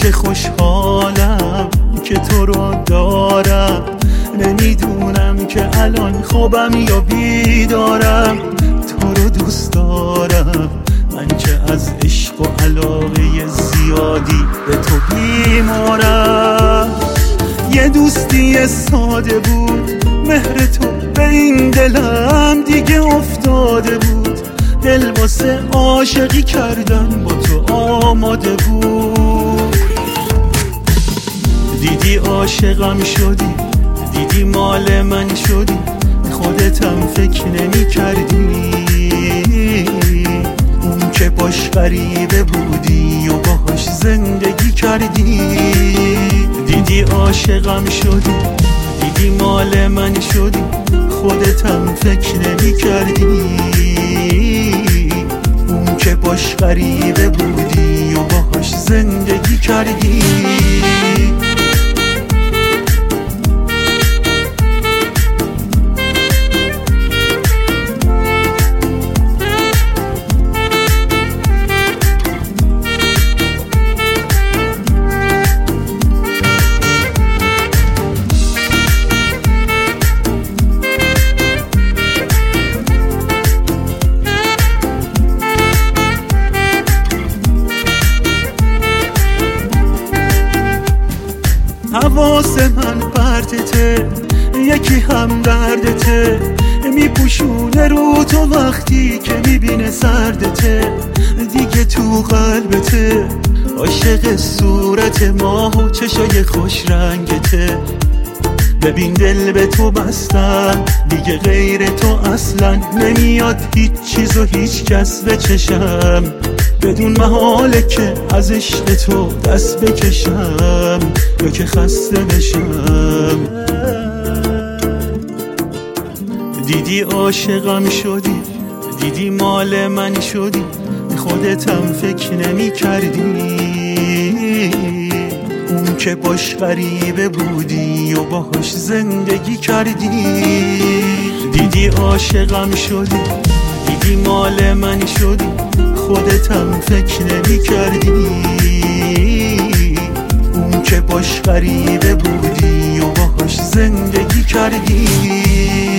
چه خوشحالم که تو رو دارم. نمیدونم که الان خوابم یا بیدارم. تو رو دوست دارم من که از عشق و علاقه زیادی به تو بیمارم. یه دوستی ساده بود، مهر تو به این دلم دیگه افتاده بود. دل واسه عاشقی کردن با تو آماده بود. دیدی عاشقم شدی، دیدی مال من شدی، خودتم فکر نمی کردی اون که باش غریبه بودی و باهاش زندگی کردی. دیدی عاشقم شدی، دیدی مال من شدی، خودتم فکر نمی کردی اون که باش غریبه بودی و باهاش زندگی کردی. حواس من پرتته، یکی هم دردته، میپوشونه رو تو وقتی که میبینه سردته. دیگه تو قلبته عاشق صورت ماه و چشای خوش رنگته. ببین دل به تو بستم، دیگه غیر تو اصلا نمیاد هیچ چیز و هیچ کس به چشم. بدون محاله که از عشق تو دست بکشم یا که خسته بشم. دیدی عاشقم شدی، دیدی مال من شدی، خودتم فکر نمی کردی اون که باش غریبه بودی و باهاش زندگی کردی. دیدی عاشقم شدی، دیدی مال من شدی، خودتم فکر نمی کردی اون که باش غریبه بودی و باهاش زندگی کردی.